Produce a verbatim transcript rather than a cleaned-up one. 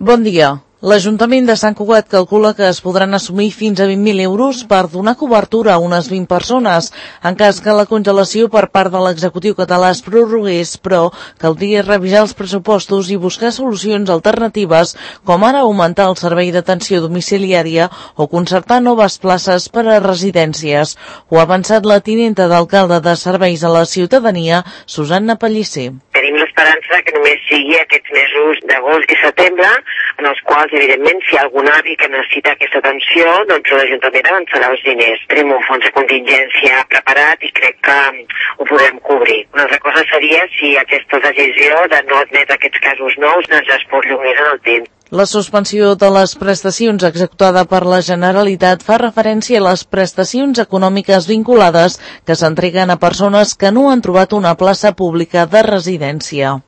Bon dia. L'Ajuntament de Sant Cugat calcula que es podran assumir fins a vint mil euros per donar cobertura a unes vint persones, en cas que la congelació per part de l'executiu català es prorrogués, però caldria revisar els pressupostos i buscar solucions alternatives, com ara augmentar el servei d'atenció domiciliària o concertar noves places per a residències. Ho ha avançat la tinenta d'alcalde de Serveis a la Ciutadania, Susanna Pellicer. Tenim l'esperança que només sigui aquests mesos d'agost i setembre, en els quals, evidentment, si hi ha algun avi que necessita aquesta atenció, doncs l'Ajuntament avançarà els diners. Tenim un fons de contingència preparat i crec que ho podrem cobrir. Una altra cosa seria si aquesta decisió de no admetre aquests casos nous ens es perllongués en el temps. La suspensió de les prestacions executada per la Generalitat fa referència a les prestacions econòmiques vinculades que s'entreguen a persones que no han trobat una plaça pública de residència.